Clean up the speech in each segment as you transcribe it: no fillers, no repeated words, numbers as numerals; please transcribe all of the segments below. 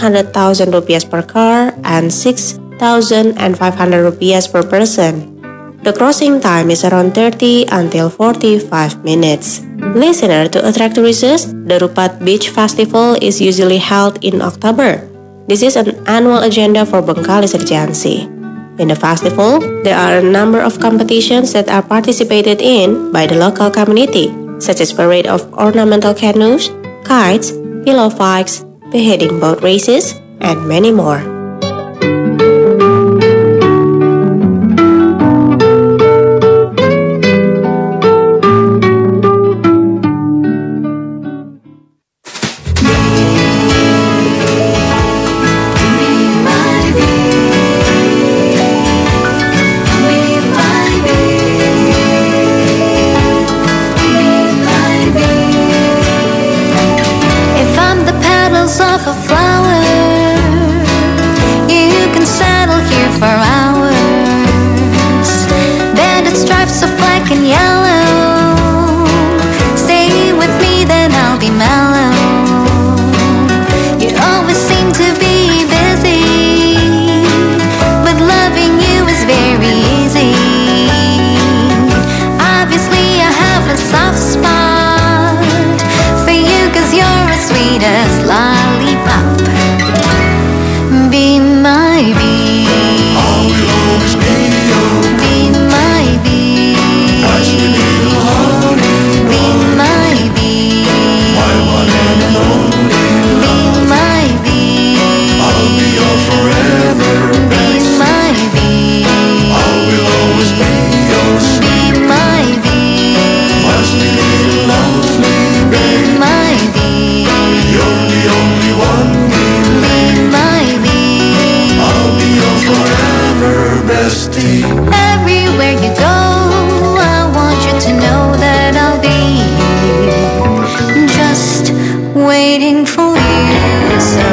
600,000 rupias per car and 6,500 rupias per person. The crossing time is around 30 until 45 minutes. Listener, to attract tourists, the Rupat Beach Festival is usually held in October. This is an annual agenda for Bengkalis Regency. In the festival, there are a number of competitions that are participated in by the local community, such as parade of ornamental canoes, kites, pillow fights, beheading boat races, and many more. Of a flower, you can settle here for hours. Banded stripes of black and yellow. Stay with me, then I'll be mellow. You always seem to be busy, but loving you is very easy. Obviously I have a soft spot for you, 'cause you're as sweet as lollipop. Be my bee. I will always be yours. Be my bee. My sweet little honey. Be my bee. My one and only Be love. my bee. I'll be yours forever. Be my bee. I will always be yours. Be my bee. My sweet little lovely Be babe. my bee. You're the only one we Be my bee. I'll be yours forever, bestie. Everywhere you go, I want you to know that I'll be just waiting for you. So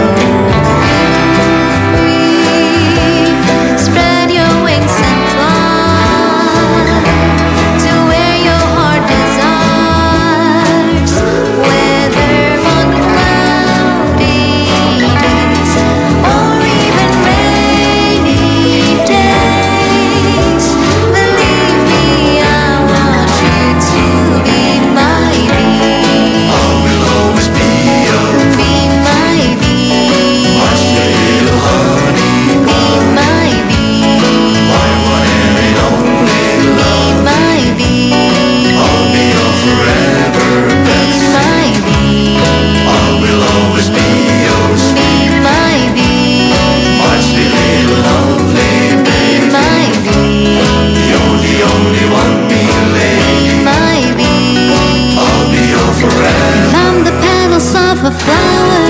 free, spread your wings and fly to where your heart desires. Whether on cloudy days or even rainy days, believe me, I want you to be my bee. I will always be yours. Be my bee. My sweet little honey. Be my bee. My one and only Be love. my bee. I'll be yours forever, Be bestie. my bee. I will always be yours. Be my bee. My sweet little lovely Be babe. my bee. You're the only one we lady. My bee. I'll be yours forever. From the petals of a flower,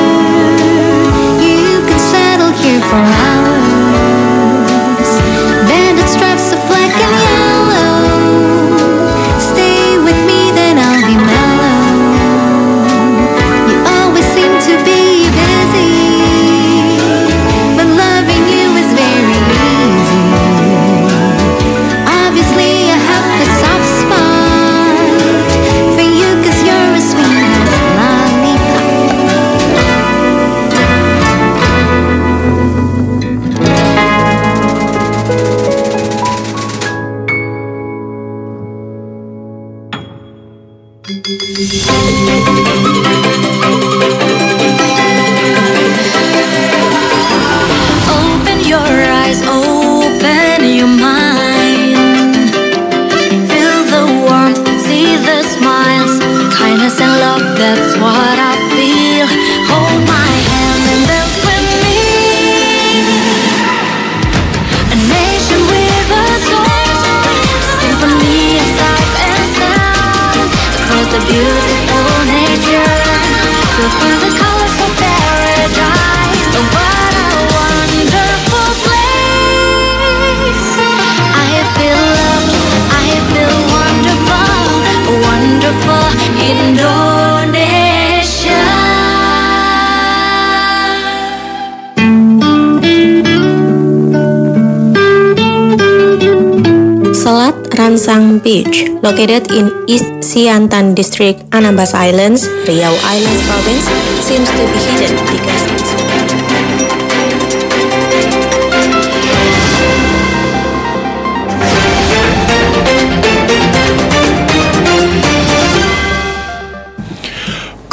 you can settle here for hours. Banded stripes of black and yellow. Stay with me, then I'll be mellow. You always seem to be busy, but loving you is very easy. Obviously I have a soft spot for you, 'cause you're as sweet as lollipop. Open your eyes, open your mind. Feel the warmth, see the smiles, kindness and love, that's what I feel. Hold my hand and dance with me. A nation with a soul, symphony of sights and sounds, across the beautiful nature. You'll find the colors of paradise. Oh, what a wonderful place. I feel loved, I feel wonderful, wonderful Indonesia. Selat Ransang Beach, located in East Siantan District, Anambas Islands, Riau Islands Province, seems to be hidden because it's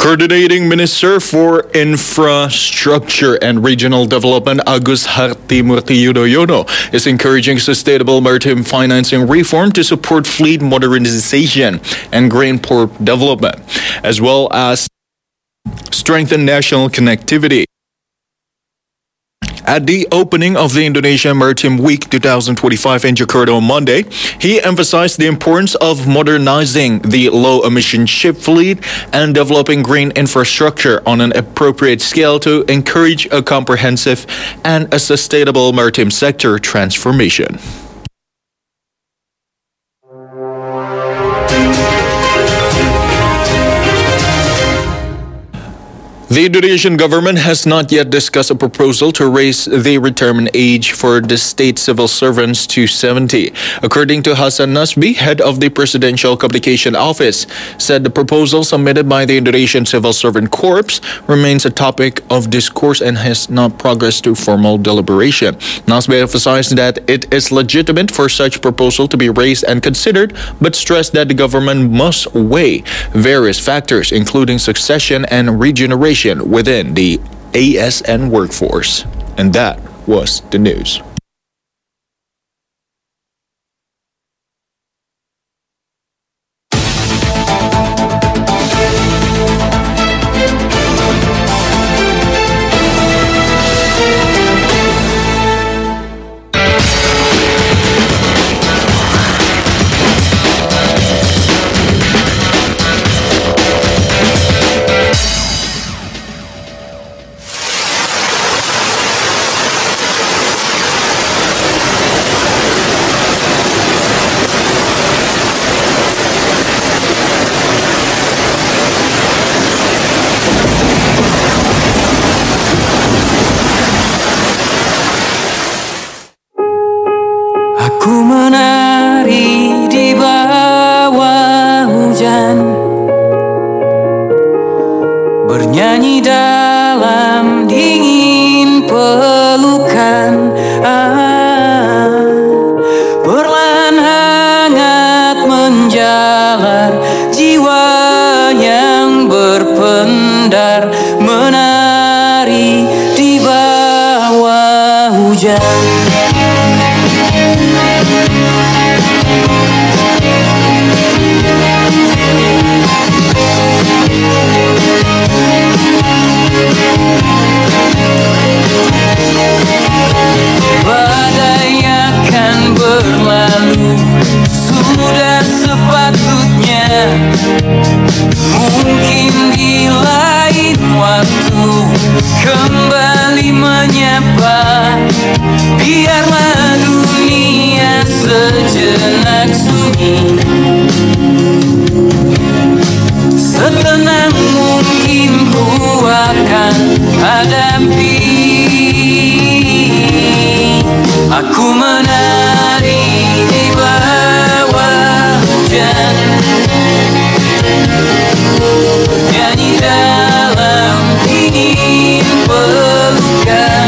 Coordinating Minister for Infrastructure and Regional Development Agus Hartimurti Yudhoyono is encouraging sustainable maritime financing reform to support fleet modernization and grain port development, as well as strengthen national connectivity. At the opening of the Indonesia Maritime Week 2025 in Jakarta on Monday, he emphasized the importance of modernizing the low-emission ship fleet and developing green infrastructure on an appropriate scale to encourage a comprehensive and a sustainable maritime sector transformation. The Indonesian government has not yet discussed a proposal to raise the retirement age for the state civil servants to 70. According to Hasan Nasbi, head of the Presidential Communication Office, said the proposal submitted by the Indonesian Civil Servant Corps remains a topic of discourse and has not progressed to formal deliberation. Nasbi emphasized that it is legitimate for such proposal to be raised and considered, but stressed that the government must weigh various factors, including succession and regeneration within the ASN workforce. And that was the news. Aku menari di bawah hujan, bernyanyi dalam dingin pelukan. Perlahan hangat menjalar jiwa yang berpendar, menari di bawah hujan. Badai akan berlalu, sudah sepatutnya. Mungkin di lain waktu kembali menyapa. Biarlah dunia sejenak sunyi, setenang mungkin ku akan hadapi. Aku menari di bawah hujan, nyanyi dalam dingin pelukan.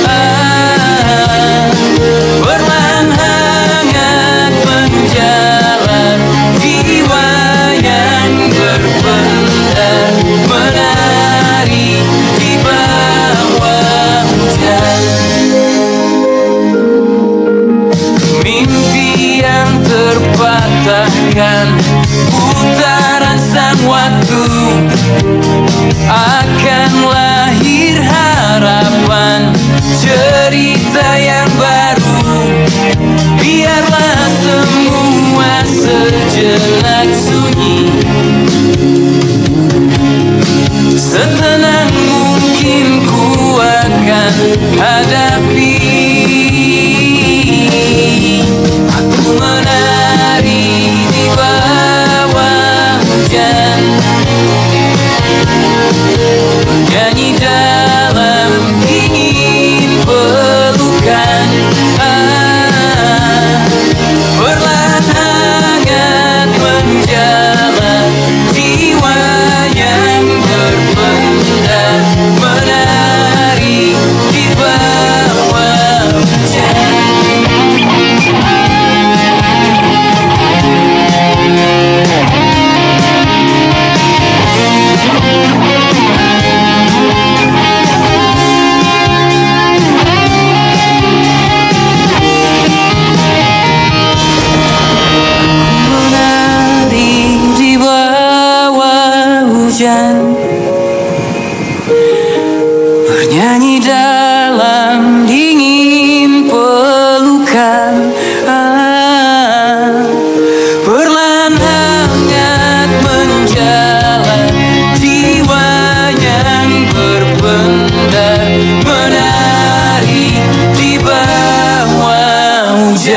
Perlahan hangat menjalar jiwa yang berpendar, menari di bawah hujan. Mimpi yang terpatahkan, putaran sang waktu, akan lahir harapan, cerita yang baru. Biarlah semua sejenak sunyi, setenang mungkin ku akan hadapi. Aku menari di bawah hujan, nyanyi dalam dingin pelukan. Perlahan hangat menjalar jiwa yang berpendar, menari di bawah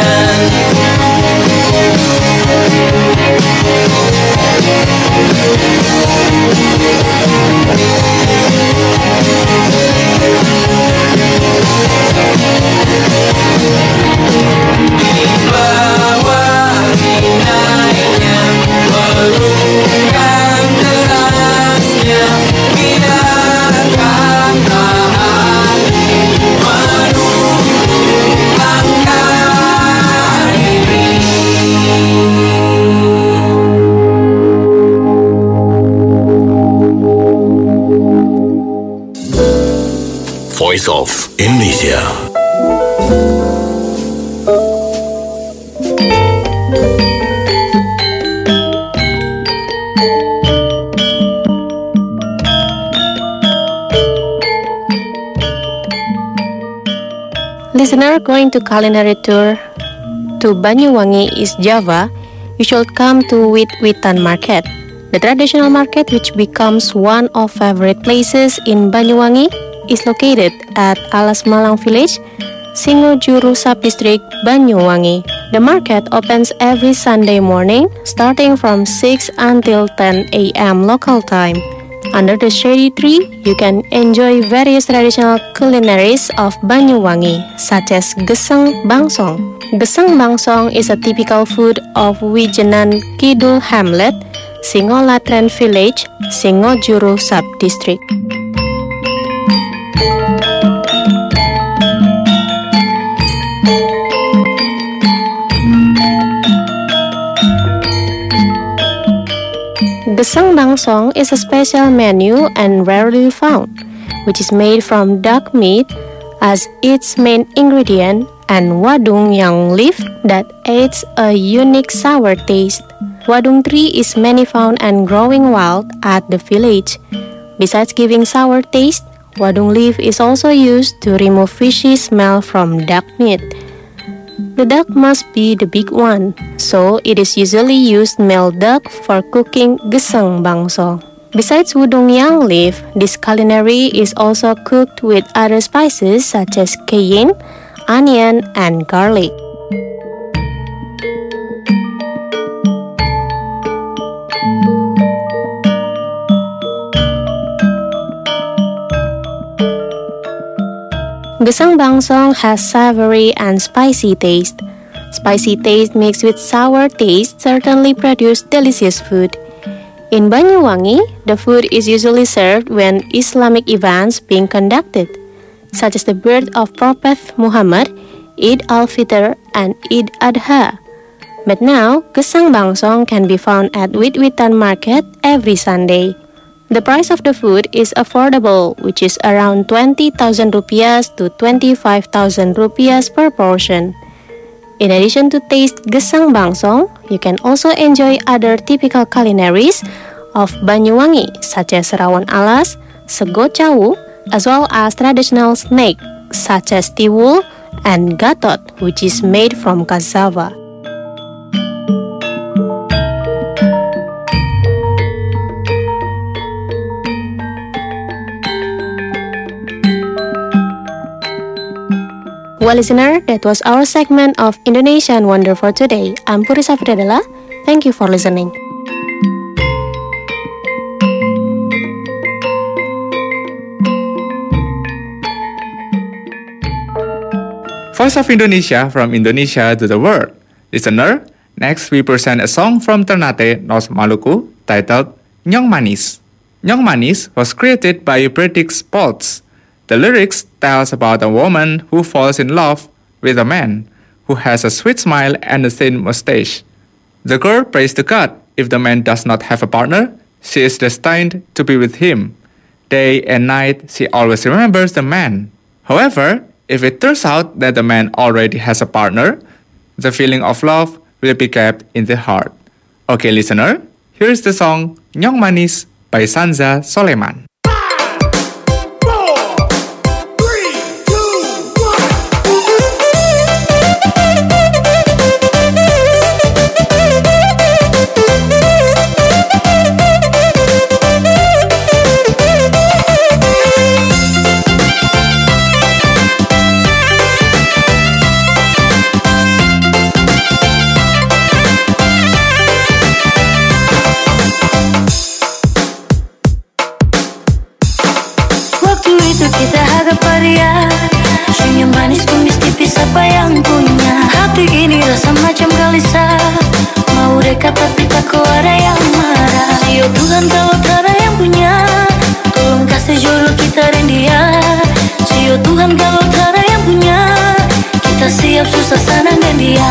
Di bawah inainya melukan derasnya, biarkan hati menunggu langkah ini. Voice of Indonesia. Listener, going to culinary tour to Banyuwangi, East Java, you should come to Wit-Witan Market. The traditional market, which becomes one of favorite places in Banyuwangi, is located at Alas Malang Village, Singojuru Subdistrict, Banyuwangi. The market opens every Sunday morning, starting from 6 until 10 a.m. local time. Under the shady tree, you can enjoy various traditional culinaries of Banyuwangi, such as Gesang Bangsong. Gesang Bangsong is a typical food of Wijenan Kidul Hamlet, Singolatren Village, Singojuru Subdistrict. Gesang Bangsong is a special menu and rarely found, which is made from duck meat as its main ingredient and wadung yang leaf that adds a unique sour taste. Wadung tree is many found and growing wild at the village. Besides giving sour taste, wadung leaf is also used to remove fishy smell from duck meat. The duck must be the big one, so it is usually used male duck for cooking Gesang Bangsong. Besides wadung yang leaf, this culinary is also cooked with other spices such as cayenne, onion, and garlic. Gesang Bangsong has savory and spicy taste. Spicy taste mixed with sour taste certainly produce delicious food. In Banyuwangi, the food is usually served when Islamic events being conducted, such as the birth of Prophet Muhammad, Eid al-Fitr, and Eid Adha. But now, Gesang Bangsong can be found at Wit-Witan Market every Sunday. The price of the food is affordable, which is around 20,000 rupiah to 25,000 rupiah per portion. In addition to taste Gesang Bangsong, you can also enjoy other typical culinaries of Banyuwangi, such as Rawon Alas, Sego Cawu, as well as traditional snack such as tiwul and gatot, which is made from cassava. Well, listener, that was our segment of Indonesian Wonder for today. I'm Puri Safriadala. Thank you for listening. Voice of Indonesia from Indonesia to the world. Listener, next we present a song from Ternate, North Maluku titled Nyong Manis. Nyong Manis was created by Predix Sports. The lyrics tells about a woman who falls in love with a man who has a sweet smile and a thin mustache. The girl prays to God if the man does not have a partner, she is destined to be with him. Day and night, she always remembers the man. However, if it turns out that the man already has a partner, the feeling of love will be kept in the heart. Okay, listener, here's the song Nyong Manis by Sanza Soleman. Hati ini rasa macam gelisah, mau dekat tapi takut ada yang marah. Sio Tuhan kalau tak ada yang punya, tolong kasih jodoh kita dan dia. Sio Tuhan kalau tak ada yang punya, kita siap susah senang dan dia.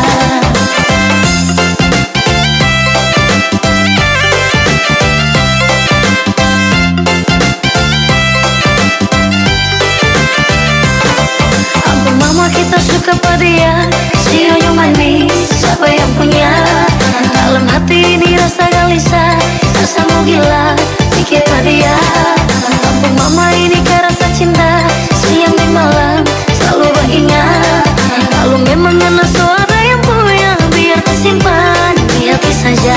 Ampun mama kita suka pada dia, Sio yang manis, siapa yang punya? Dalam hati ini rasa gelisah, rasa mau gila, pikir pada dia. Ampun mama ini kan rasa cinta, siang dan malam selalu beringat. Kalau memang enak so ada yang punya, biar tersimpan di hati saja.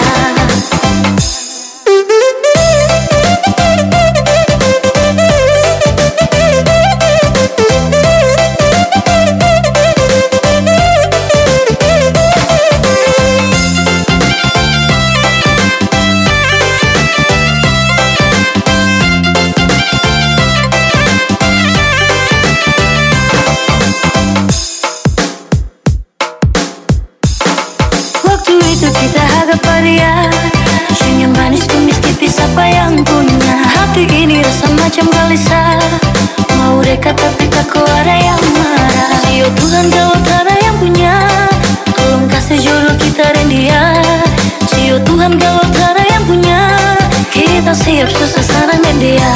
Kita hadap dia, senyum manis tumis tipis apa yang punya. Hati ini rasa macam gelisah, mau dekat tapi takut ada yang marah. Sio Tuhan kalau tak ada yang punya, tolong kasih jodoh kita dan dia. Sio Tuhan kalau tak ada yang punya, kita siap susah senang dan dia.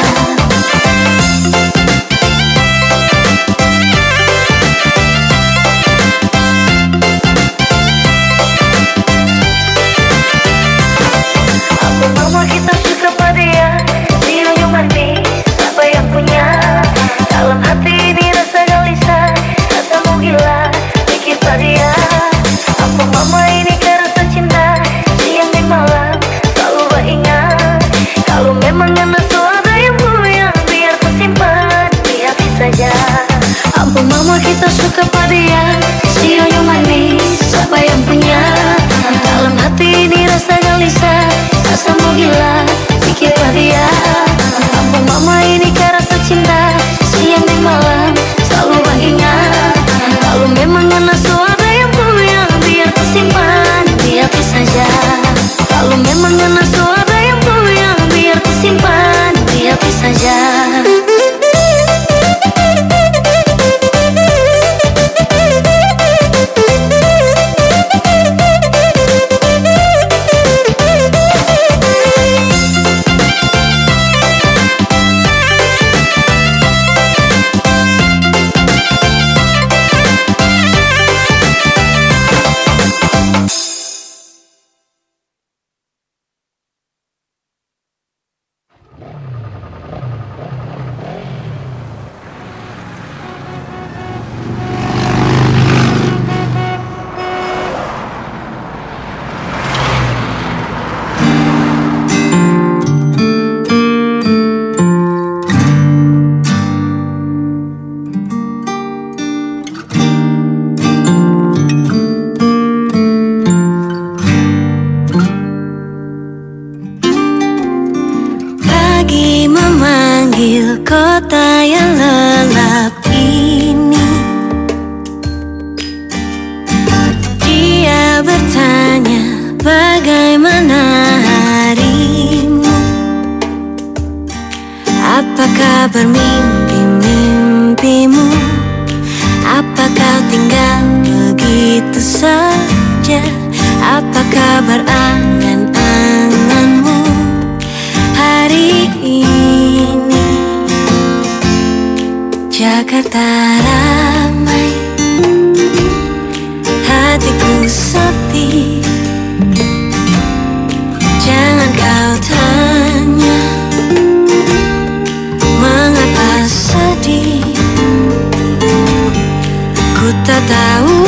Mama kita suka pada dia, Sio yang manis, siapa yang punya? Dalam hati ini rasa gelisah, rasa mau gila, pikir pada dia. Apa mama ini kan rasa cinta, siang dan malam selalu beringat. Kalau memang enak so ada yang punya, biar tersimpan di hati saja. Apa mama kita suka pada dia, Sio yang manis, siapa yang punya? Dalam hati ini rasa gelisah, rasa mau gila, pikir pada dia. Ampun mama ini kan rasa cinta, siang dan malam selalu beringat. Kalau memang enak so ada yang punya, biar tersimpan di hati saja. Kalau memang enak so ada yang punya, biar tersimpan di hati saja. Kota yang lelap ini, dia bertanya bagaimana harimu. Apa kabar mimpi-mimpimu? Apa kau tinggal begitu saja? Apa kabar angan-anganmu hari ini? Jakarta ramai, hatiku sepi. Jangan kau tanya mengapa sedih. Ku tak tahu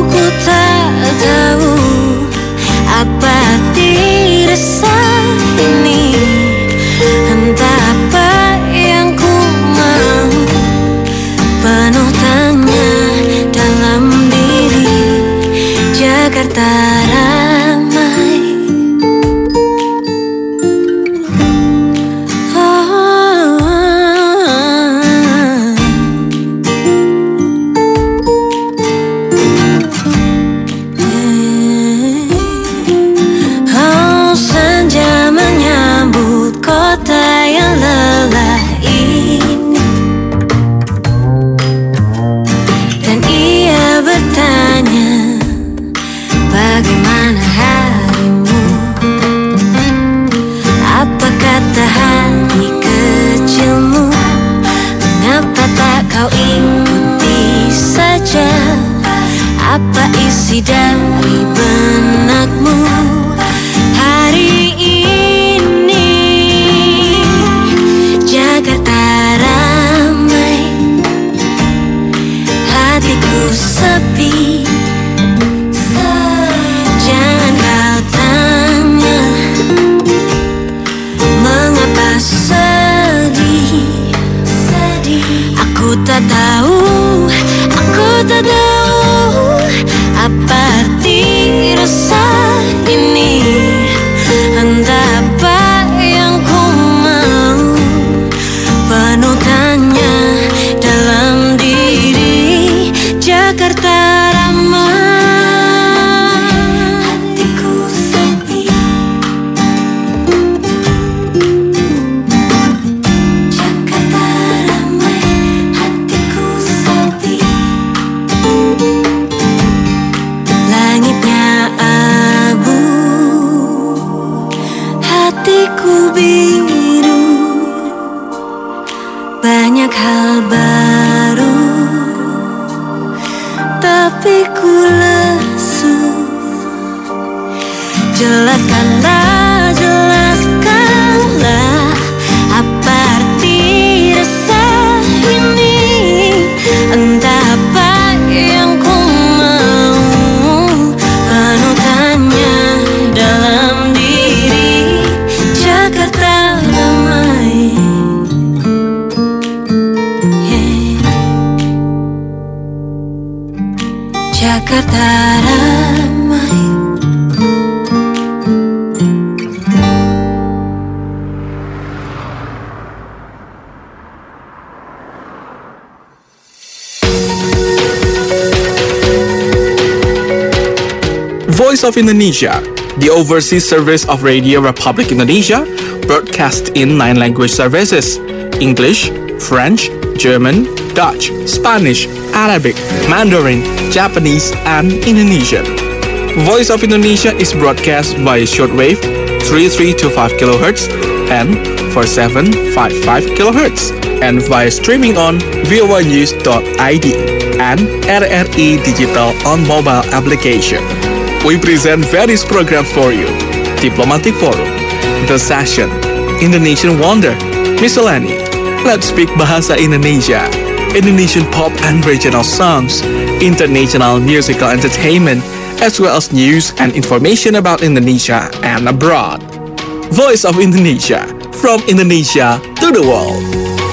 apa arti resah ini. Entah apa yang ku mau, penuh tanya dalam diri. Jakarta ramai, isi dari benakmu hari ini. Jakarta ramai, hatiku sepi. Jangan kau tanya mengapa sedih. Aku tak tahu apa arti rasa ini. Entah apa yang ku mau, penuh tanya dalam diri. Jakarta ramai, hatiku sepi. Jakarta ramai, hatiku sepi. Langitnya abu, hatiku biru. Banyak hal baru, tapi ku lesu. Jelaskanlah, jelaskanlah apa arti rasa ini. Entah apa yang ku mau, penuh tanya dalam diri. Jakarta ramai, Jakarta ramai. Voice of Indonesia, the overseas service of Radio Republic Indonesia, broadcast in 9 language services: English, French, German, Dutch, Spanish, Arabic, Mandarin, Japanese, and Indonesian. Voice of Indonesia is broadcast via shortwave 3325 kHz and 4755 kHz, and via streaming on voanews.id and RRI Digital on mobile application. We present various programs for you: Diplomatic Forum, The Session, Indonesian Wonder, Miscellany, Let's Speak Bahasa Indonesia, Indonesian pop and regional songs, international musical entertainment, as well as news and information about Indonesia and abroad. Voice of Indonesia, from Indonesia to the world.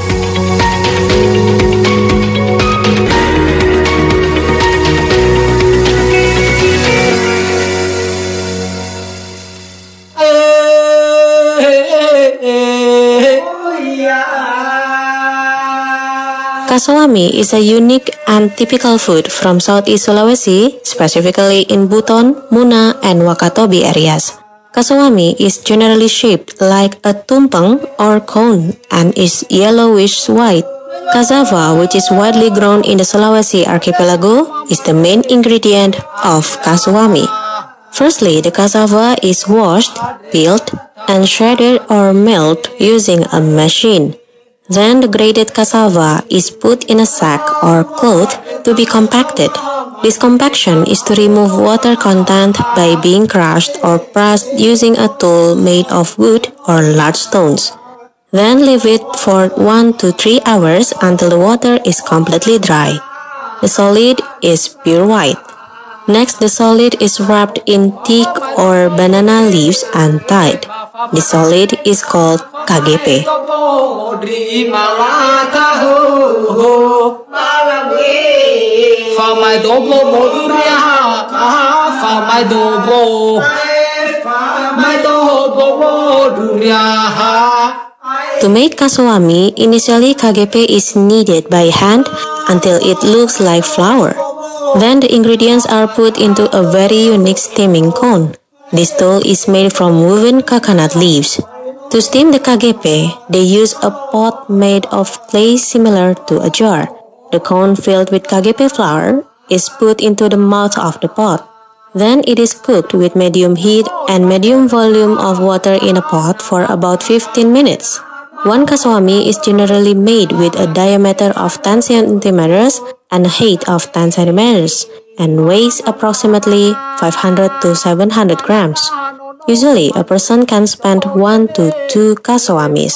Kasawami is a unique and typical food from Southeast Sulawesi, specifically in Buton, Muna, and Wakatobi areas. Kasawami is generally shaped like a tumpeng or cone and is yellowish-white. Cassava, which is widely grown in the Sulawesi archipelago, is the main ingredient of kasawami. Firstly, the cassava is washed, peeled, and shredded or milled using a machine. Then the grated cassava is put in a sack or cloth to be compacted. This compaction is to remove water content by being crushed or pressed using a tool made of wood or large stones. Then leave it for 1 to 3 hours until the water is completely dry. The solid is pure white. Next, the solid is wrapped in thick or banana leaves and tied. The solid is called KGP. To make kasawami, initially KGP is kneaded by hand until it looks like flour. Then the ingredients are put into a very unique steaming cone. This tool is made from woven coconut leaves. To steam the KGP, they use a pot made of clay similar to a jar. The cone filled with KGP flour is put into the mouth of the pot. Then it is cooked with medium heat and medium volume of water in a pot for about 15 minutes. One kasawami is generally made with a diameter of 10 centimeters and a height of 10 centimeters. and weighs approximately 500 to 700 grams. Usually, a person can spend 1 to 2 kasawamis.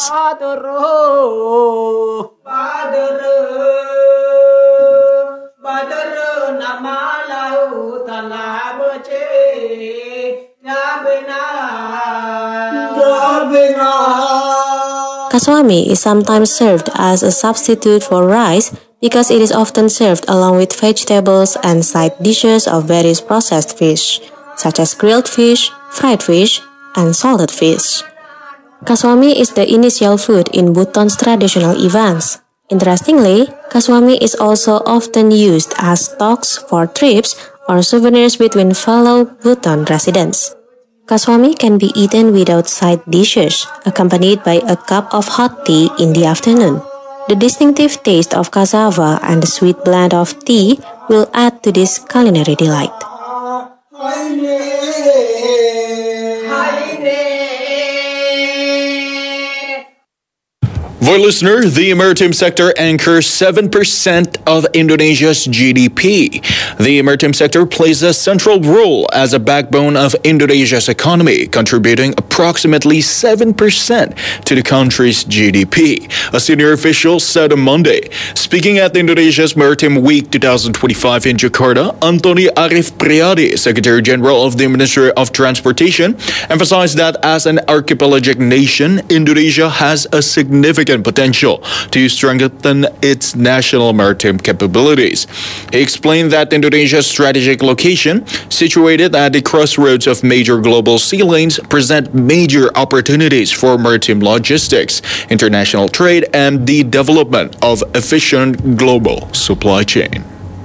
Kaswami is sometimes served as a substitute for rice because it is often served along with vegetables and side dishes of various processed fish, such as grilled fish, fried fish, and salted fish. Kaswami is the initial food in Bhutan's traditional events. Interestingly, kaswami is also often used as stocks for trips or souvenirs between fellow Bhutan residents. Kaswami can be eaten without side dishes, accompanied by a cup of hot tea in the afternoon. The distinctive taste of cassava and the sweet blend of tea will add to this culinary delight. For listener, the maritime sector anchors 7% of Indonesia's GDP. The maritime sector plays a central role as a backbone of Indonesia's economy, contributing approximately 7% to the country's GDP, a senior official said on Monday. Speaking at Indonesia's Maritime Week 2025 in Jakarta, Antoni Arif Priadi, Secretary General of the Ministry of Transportation, emphasized that as an archipelagic nation, Indonesia has a significant potential to strengthen its national maritime capabilities. He explained that Indonesia's strategic location, situated at the crossroads of major global sea lanes, present major opportunities for maritime logistics, international trade, and the development of efficient global supply chain.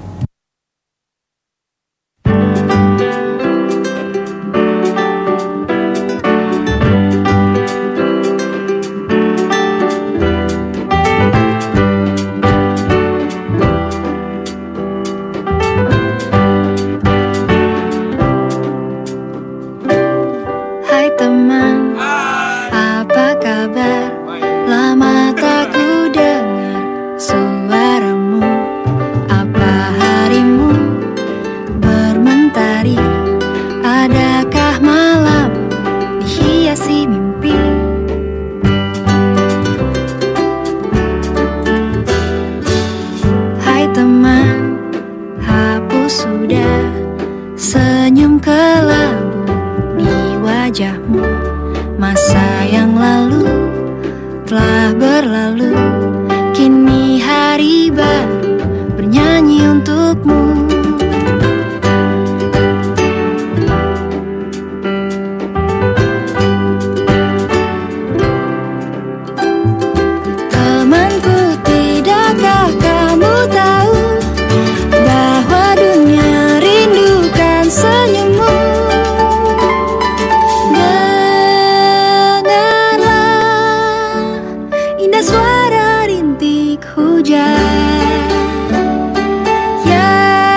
Masa yang lalu telah berlalu, kini hari baru bernyanyi untukmu. Temanku, tidakkah kamu tahu bahwa dunia rindukan senyummu? Suara rintik hujan yang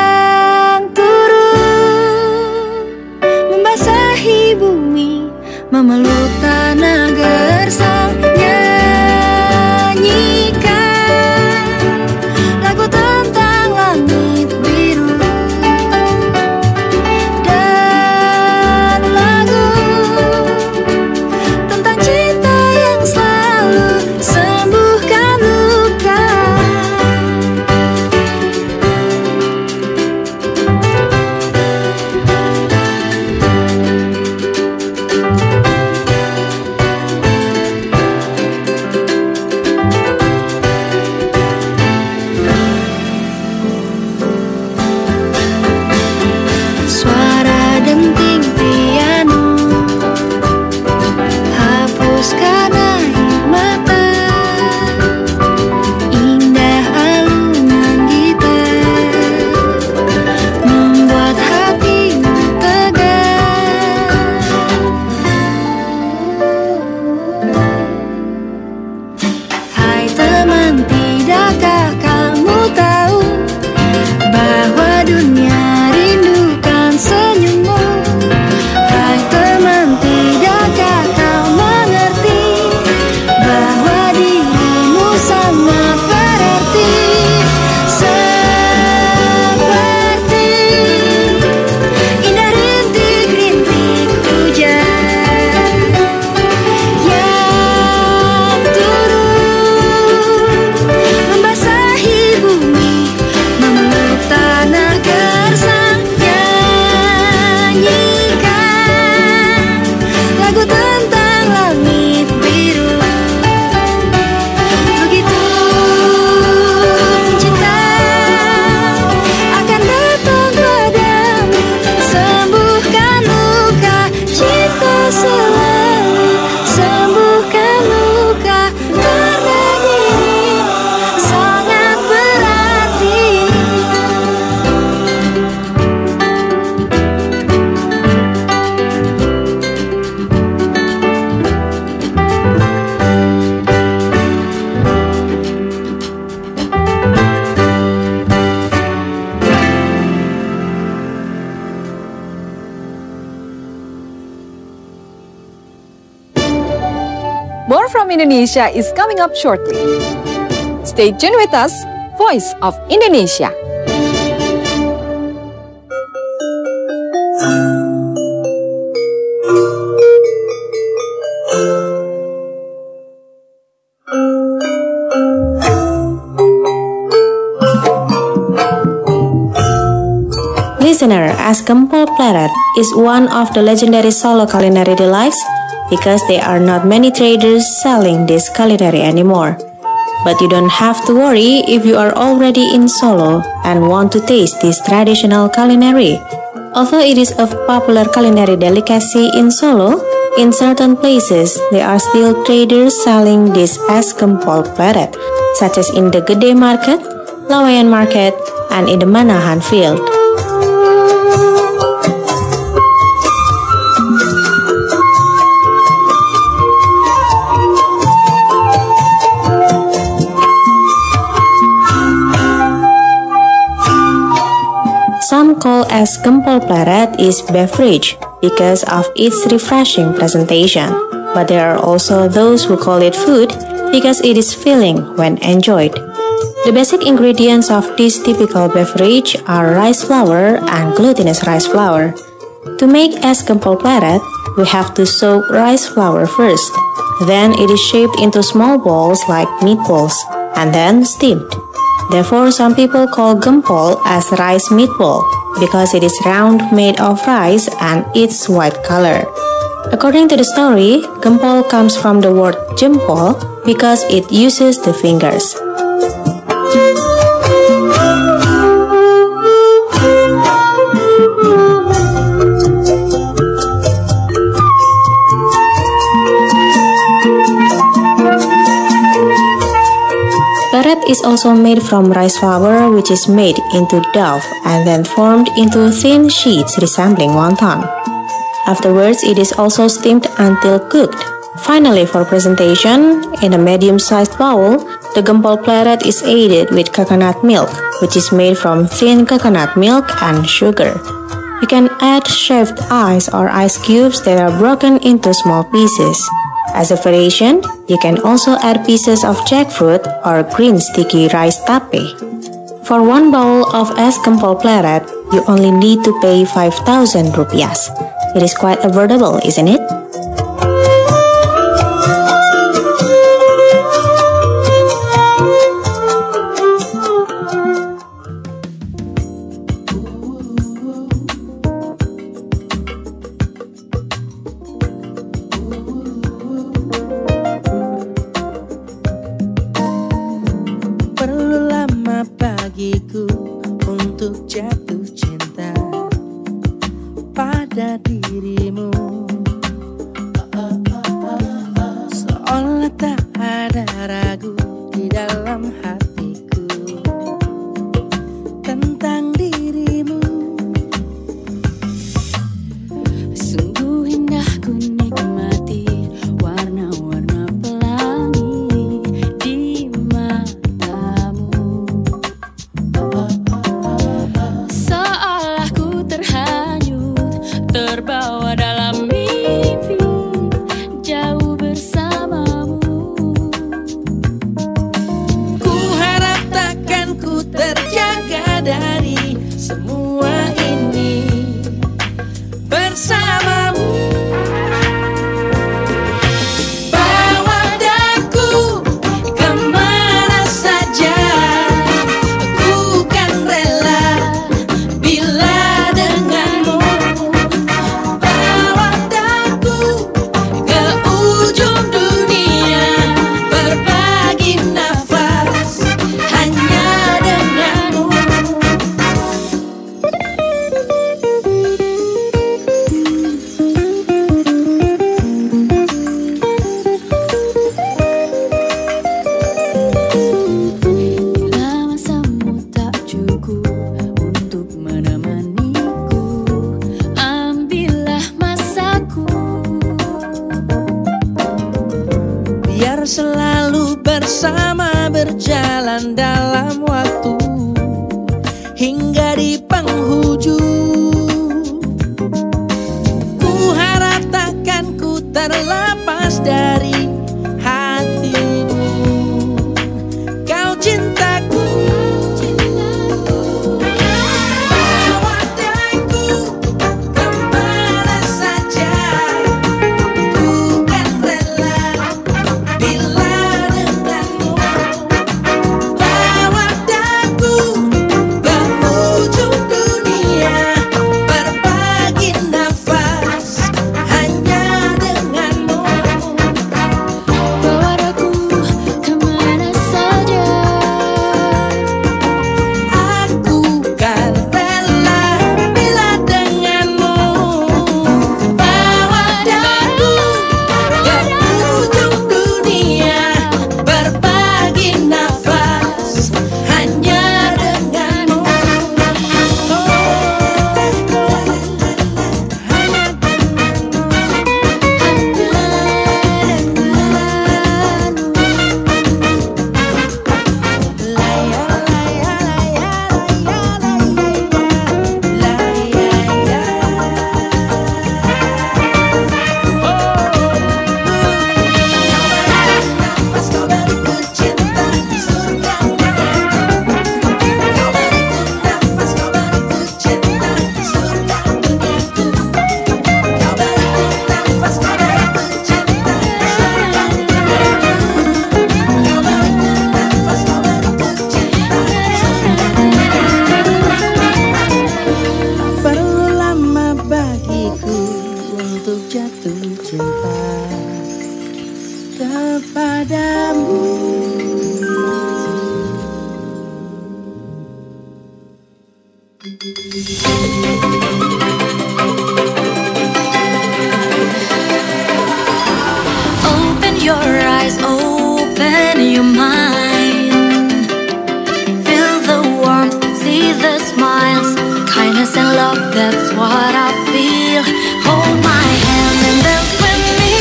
from Indonesia is coming up shortly. Stay tuned with us, Voice of Indonesia. Listener, as Gempol Pleret is one of the legendary Solo culinary delights because there are not many traders selling this culinary anymore. But you don't have to worry if you are already in Solo and want to taste this traditional culinary. Although it is a popular culinary delicacy in Solo, in certain places there are still traders selling this as Gempol Pleret, such as in the Gede Market, Laweyan Market, and in the Manahan Field. Some call as Gempol Pleret is beverage because of its refreshing presentation, but there are also those who call it food because it is filling when enjoyed. The basic ingredients of this typical beverage are rice flour and glutinous rice flour. To make es Gempol Pleret, we have to soak rice flour first. Then it is shaped into small balls like meatballs and then steamed. Therefore, some people call gempol as rice meatball because it is round, made of rice, and its white color. According to the story, gempol comes from the word jempol because it uses the fingers. Pleret is also made from rice flour, which is made into dough and then formed into thin sheets resembling wonton. Afterwards, it is also steamed until cooked. Finally, for presentation, in a medium-sized bowl, the Gempol Pleret is aided with coconut milk, which is made from thin coconut milk and sugar. You can add shaved ice or ice cubes that are broken into small pieces. As a variation, you can also add pieces of jackfruit or green sticky rice tape. For one bowl of es Gempol Pleret, you only need to pay 5,000 rupiahs. It is quite affordable, isn't it? Perlu lama bagiku untuk jatuh cinta pada dirimu, seolah tak ada ragu di dalam hatiku tentang dirimu. Sungguh indah ku nikmati warna-warna pelangi di matamu, seolah ku terhanyut terbawa dalam mimpi jauh bersamamu. Ku harap takkan ku terjaga dari semua ini bersamamu. Bawa daku kemana saja, aku kan rela bila denganmu. Bawa daku ke ujung dunia, berbagi nafas hanya denganmu. Bila masamu tak cukup untuk menemaniku, ambillah masaku. Biar selalu bersama berjalan dalam waktu hingga di penghujung. Ku harap takkan ku terlepas dari hati. Open your eyes, open your mind. Feel the warmth, see the smiles. Kindness and love, that's what I feel. Hold my hand and dance with me.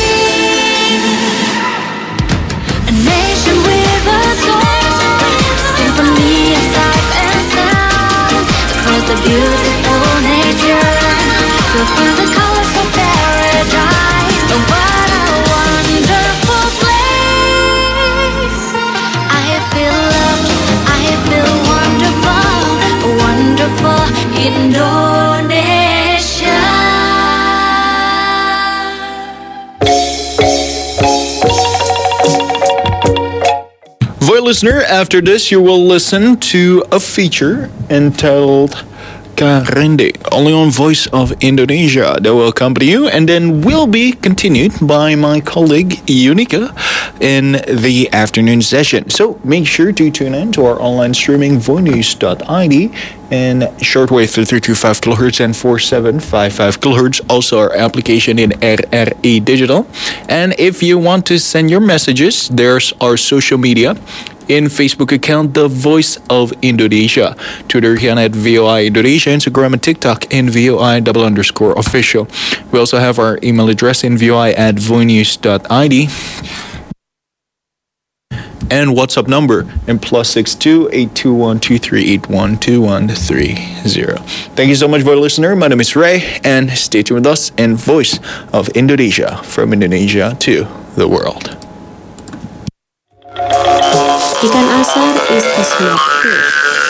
A nation with a soul, symphony of sights and sounds. Across the beautiful nature, you'll feel the colors of paradise. Oh, what a wonderful place. I feel loved, I feel wonderful, wonderful Indonesia. Voice listener, after this you will listen to a feature entitled Karinding, only on Voice of Indonesia, that will accompany you and then will be continued by my colleague Unica in the afternoon session. So make sure to tune in to our online streaming voinews.id and shortwave 325 kHz and 4755 kHz, also our application in RRI Digital. And if you want to send your messages, there's our social media. In Facebook account, The Voice of Indonesia. Twitter account at VOI Indonesia. Instagram and TikTok in VOI_official. We also have our email address in VOI@voinews.id. And WhatsApp number in +62 821 238 12130. Thank you so much for listener. My name is Ray, and stay tuned with us in Voice of Indonesia, from Indonesia to the world. Ikan asar is a smart fish.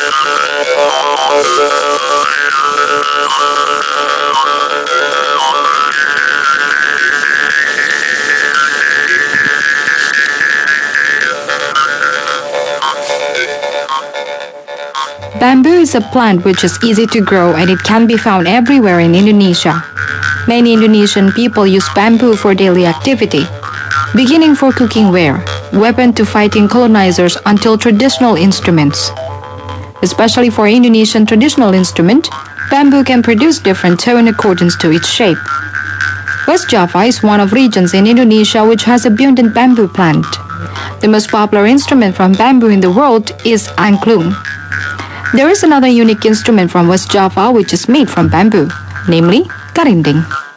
Bamboo is a plant which is easy to grow and it can be found everywhere in Indonesia. Many Indonesian people use bamboo for daily activity, beginning for cooking ware, weapon to fighting colonizers until traditional instruments. Especially for Indonesian traditional instrument, bamboo can produce different tone in accordance to its shape. West Java is one of regions in Indonesia which has abundant bamboo plant. The most popular instrument from bamboo in the world is angklung. There is another unique instrument from West Java which is made from bamboo, namely karinding.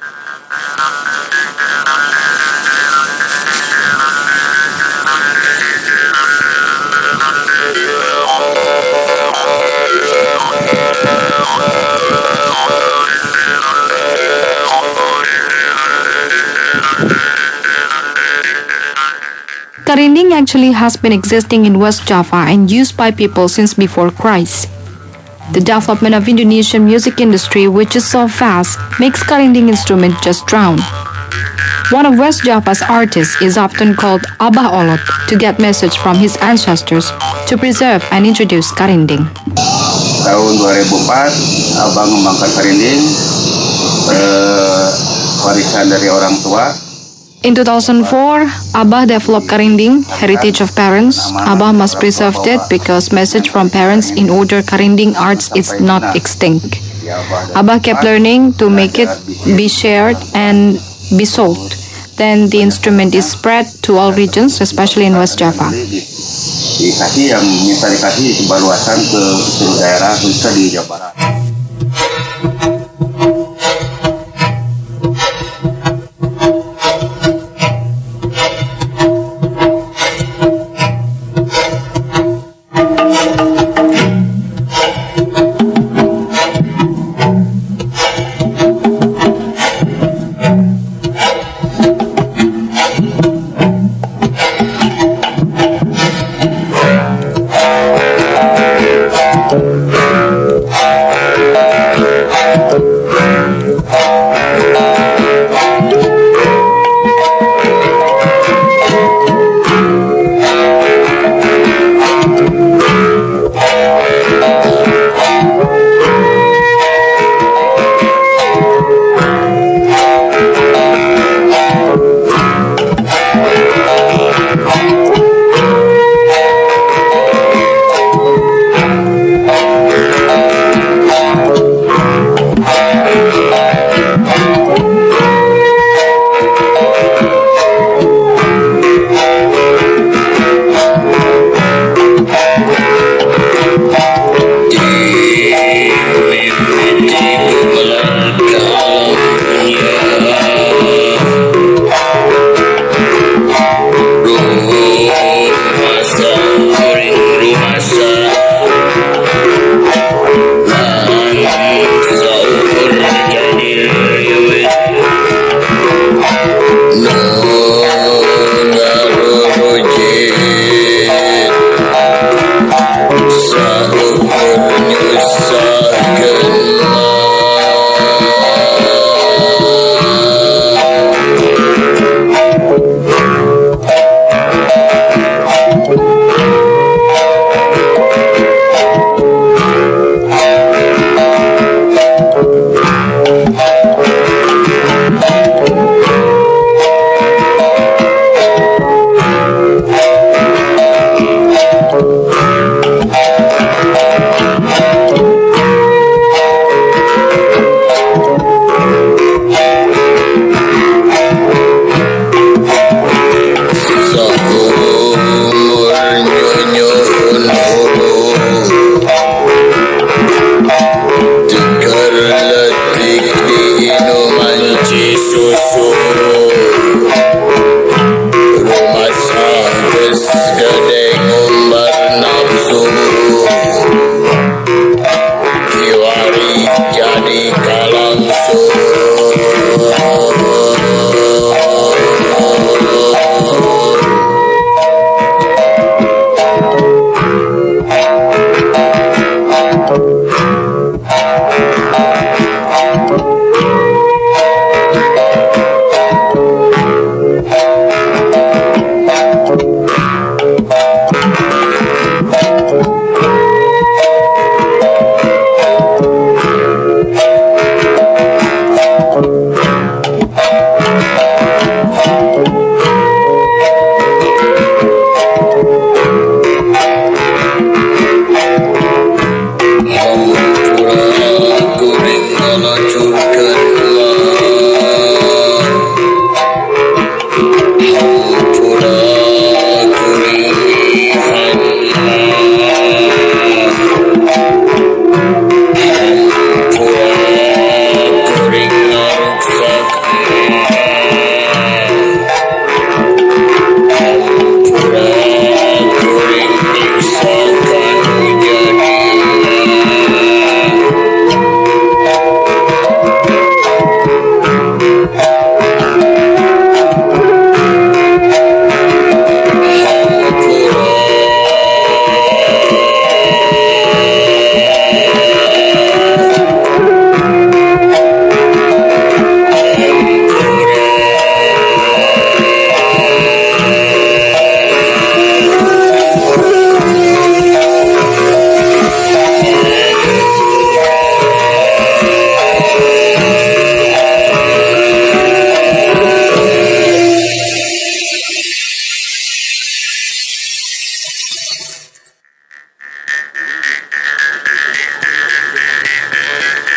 Karinding actually has been existing in West Java and used by people since before Christ. The development of Indonesian music industry, which is so fast, makes karinding instrument just drown. One of West Java's artists is often called Abah Olot to get message from his ancestors to preserve and introduce karinding. Tahun 2004, Abah mengangkat karinding, warisan dari orang tua. In 2004, Abah developed karinding, heritage of parents. Abah must preserve it because message from parents in order karinding arts is not extinct. Abah kept learning to make it be shared and be sold. Then the instrument is spread to all regions, especially in West Java. Dikasih yang minta dikasih kebaluasan ke seluruh daerah, khususnya di Jawa Barat.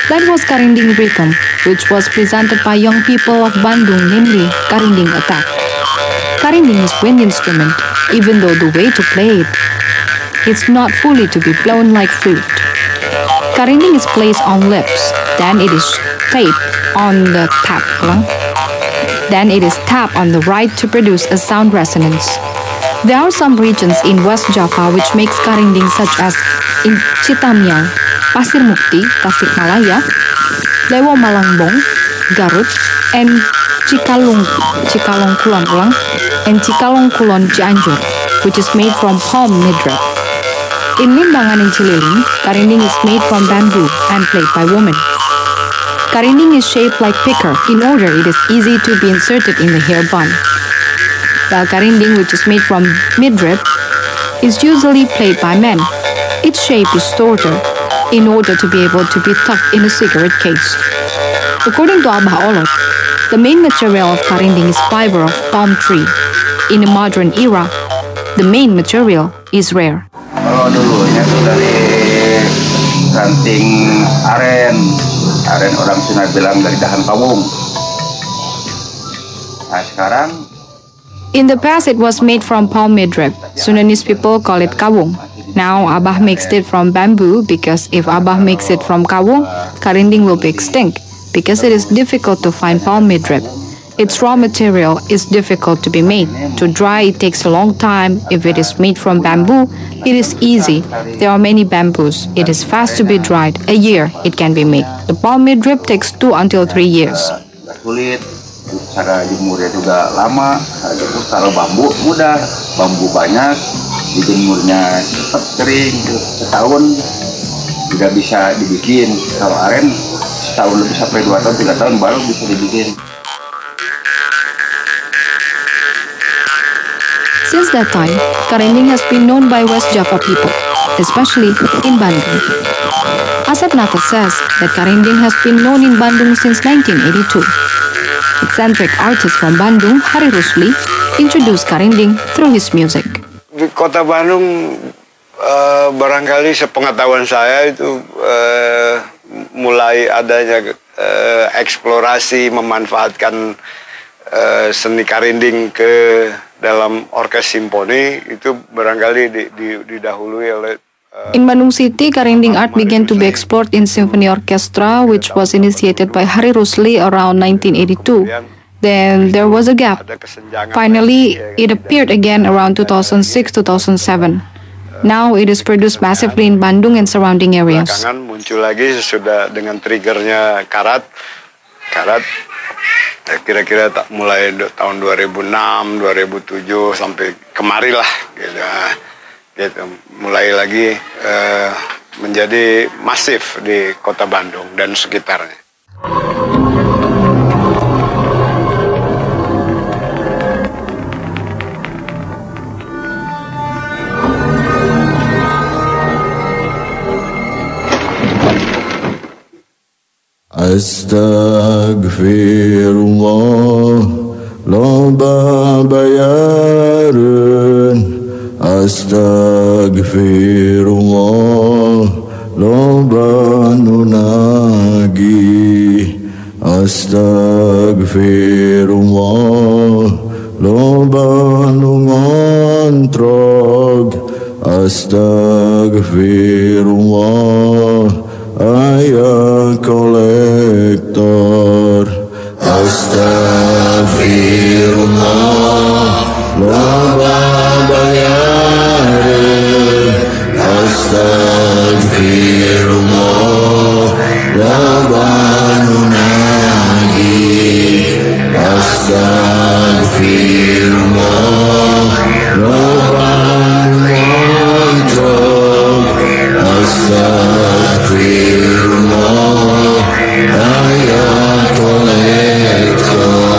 That was Karinding Rhythm, which was presented by young people of Bandung, namely Karinding Attack. Karinding is wind instrument, even though the way to play it, it's not fully to be blown like flute. Karinding is placed on lips, then it is taped on the tap. Then it is tapped on the right to produce a sound resonance. There are some regions in West Java which makes karinding such as in Citamiang, Pasir Mukti, Tasikmalaya, Lewo Malangbong, Garut, and Cikalongkulon, and Cikalongkulon Cianjur, which is made from palm midrib. In Limbangan and Cililing, karinding is made from bamboo and played by women. Karinding is shaped like picker in order it is easy to be inserted in the hair bun. While karinding, which is made from midrib, is usually played by men. Its shape is shorter in order to be able to be tucked in a cigarette case. According to Abah Olot, the main material of karinding is fiber of palm tree. In the modern era, the main material is rare. Kalau dulunya tuh dari ranting aren orang Sunda bilang dari dahan kawung. Nah sekarang in the past, it was made from palm midrib. Sundanese people call it kawung. Now, Abah makes it from bamboo because if Abah makes it from kawung, karinding will be extinct because it is difficult to find palm midrib. Its raw material is difficult to be made. To dry, it takes a long time. If it is made from bamboo, it is easy. There are many bamboos. It is fast to be dried. A year, it can be made. The palm midrib takes 2 until 3 years. Cara jemurnya juga lama. Kalau bambu mudah, bambu banyak, dijemurnya cepat kering, setahun sudah bisa dibikin. Kalau aren setahun lebih sampai 2 tahun 3 tahun baru bisa dibikin. Since that time, karinding has been known by West Java people, especially in Bandung. Asep Nata says that karinding has been known in Bandung since 1982. Eccentric artist from Bandung, Hari Rusli, introduced karinding through his music. Di kota Bandung, barangkali sepengetahuan saya itu mulai adanya eksplorasi memanfaatkan seni karinding ke dalam orkes simfoni itu barangkali didahului oleh in Bandung City, karinding art began to be explored in symphony orchestra, which was initiated by Hari Rusli around 1982. Then there was a gap. Finally, it appeared again around 2006-2007. Now it is produced massively in Bandung and surrounding areas. Belakangan muncul lagi sudah dengan triggernya karat. Kira-kira mulai tahun 2006, 2007 sampai kemari lah gitu. Mulai lagi menjadi masif di kota Bandung dan sekitarnya. Astagfirullah loba bayareun Astagfirullah loba nunagi Astagfirullah loba nungontrog Astagfirullah aya kolektor Astagfirullah loba bayareun Astagfirullah loba nunagi Astagfirullah loba nungontrog Astagfirullah aya kolektor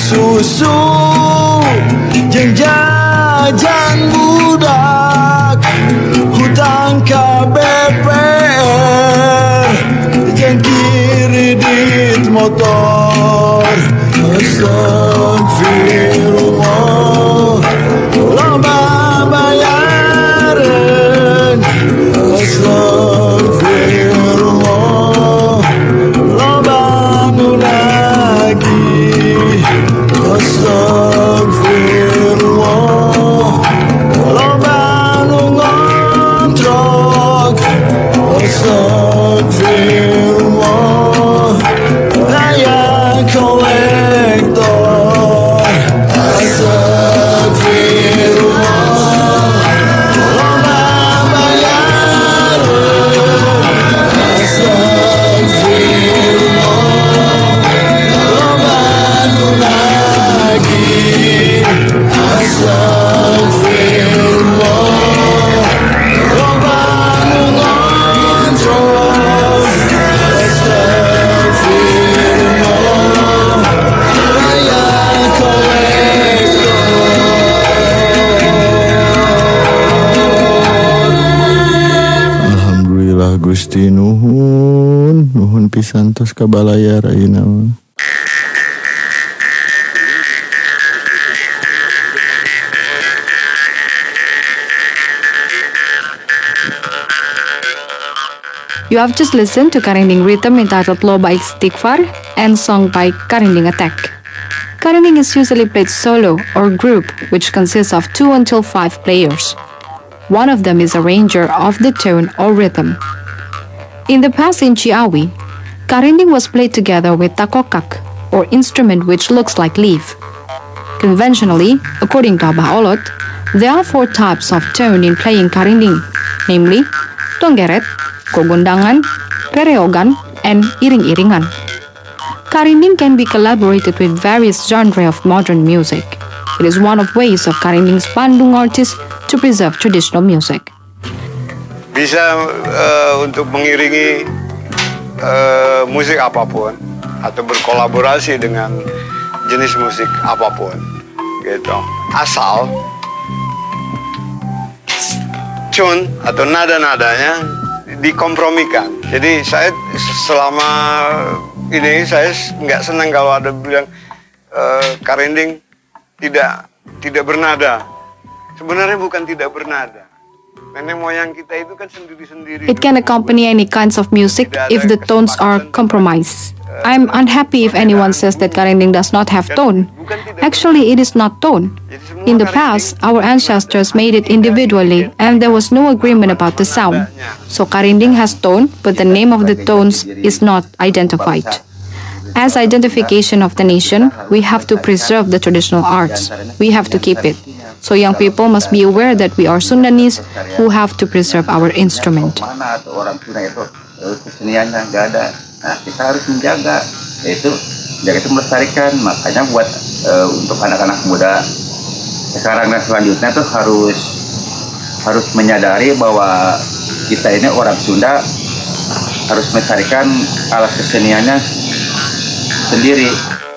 susu jeung jajan budak hutang KBPR jeung kredit motor astagfirullah loba bayareun astagfirullah loba nu nagih astagfirullah loba nu ngontrol astagfirullah aya kolektor astagfirullah loba bayareun astagfirullah loba nu nagih astagfirullah loba nu ngontrol astagfirullah aya kolektor. Alhamdulillah Gusti nuhun pisan tos kabalayar ayeuna mah. You have just listened to Karinding rhythm entitled Lo by Istighfar and song by Karinding Attack. Karinding is usually played solo or group, which consists of 2 until 5 players. One of them is a arranger of the tone or rhythm. In the past in Ciawi, Karinding was played together with takokak, or instrument which looks like leaf. Conventionally, according to Abah Olot, there are 4 types of tone in playing Karinding, namely Tonggeret, Kogundangan, Rereogan, and Iring-iringan. Karinding can be collaborated with various genres of modern music. It is one of ways of Karinding's Bandung artists to preserve traditional music. Bisa untuk mengiringi musik apapun atau berkolaborasi dengan jenis musik apapun, gitu. Asal tune atau nada-nadanya dikompromikan. Jadi saya selama ini saya nggak senang kalau ada bilang Karinding tidak bernada. Sebenarnya bukan tidak bernada. Nenek moyang kita itu kan sendiri-sendiri. It can accompany any kinds of music if the tones are compromised. I'm unhappy if anyone says that Karinding does not have tone. Actually, it is not tone. In the past, our ancestors made it individually and there was no agreement about the sound. So Karinding has tone, but the name of the tones is not identified. As identification of the nation, we have to preserve the traditional arts. We have to keep it. So young people must be aware that we are Sundanese who have to preserve our instrument. Orang Sunda itu keseniannya nggak ada. Nah, kita harus menjaga itu melestarikan. Makanya buat untuk anak-anak muda sekarang dan selanjutnya tuh harus menyadari bahwa kita ini orang Sunda harus melestarikan alat keseniannya sendiri.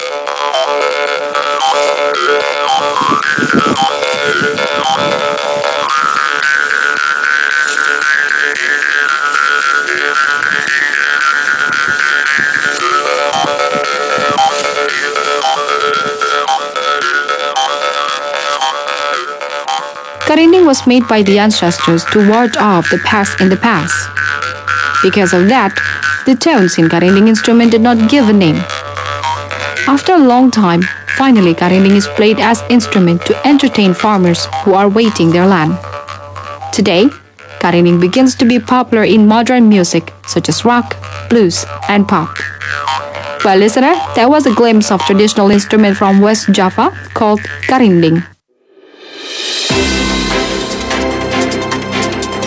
Karinding was made by the ancestors to ward off the past in the past. Because of that, the tones in Karinding instrument did not give a name. After a long time, finally Karinding is played as instrument to entertain farmers who are waiting their land. Today, Karinding begins to be popular in modern music such as rock, blues, and pop. Well, listener, that was a glimpse of traditional instrument from West Java called Karinding.